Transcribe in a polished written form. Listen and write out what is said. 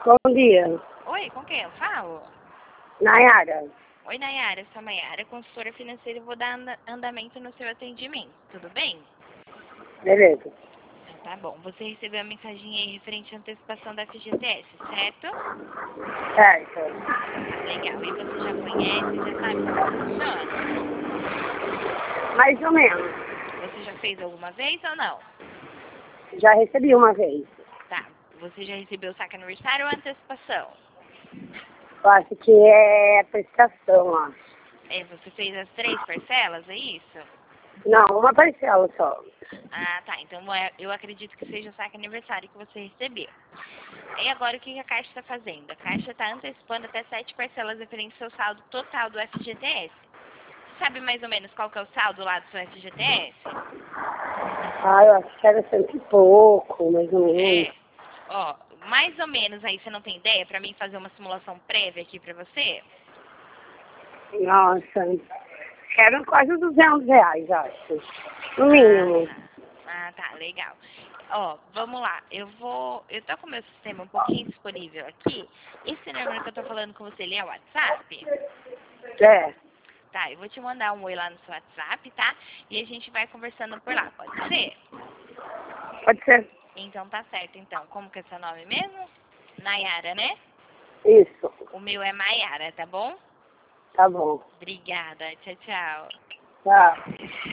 Bom dia, Oi, com quem eu falo? Nayara. Oi, Nayara, sou a Mayara, consultora financeira e vou dar andamento no seu atendimento, tudo bem? Beleza. Então tá bom. Você recebeu a mensagem aí referente à antecipação da FGTS, certo? Certo. Legal. E você já conhece, já sabe como funciona? Mais ou menos. Você já fez alguma vez ou não? Já recebi uma vez. Tá. Você já recebeu o saque aniversário ou antecipação? Eu acho que é prestação, ó. Você fez as 3 parcelas, é isso? Não, uma parcela só. Ah, tá. Então eu acredito que seja o saque aniversário que você recebeu. E agora o que a Caixa está fazendo? A Caixa está antecipando até 7 parcelas referentes ao saldo total do FGTS. Sabe mais ou menos qual que é o saldo lá do seu FGTS? Eu acho que era cento e pouco, mais ou menos. É. Ó, mais ou menos aí, você não tem ideia para mim fazer uma simulação prévia aqui para você? Nossa, eram quase R$ 200, acho. No mínimo. Tá, legal. Ó, vamos lá. Eu tô com o meu sistema um pouquinho disponível aqui. Esse número que eu tô falando com você, ele é o WhatsApp? É, Tá, eu vou te mandar um oi lá no seu WhatsApp, tá? E a gente vai conversando por lá, pode ser? pode ser. Então tá certo, então. Como que é seu nome mesmo? Nayara, né? Isso. O meu é Mayara, tá bom? Tá bom. Obrigada. Tchau, tchau. Tá.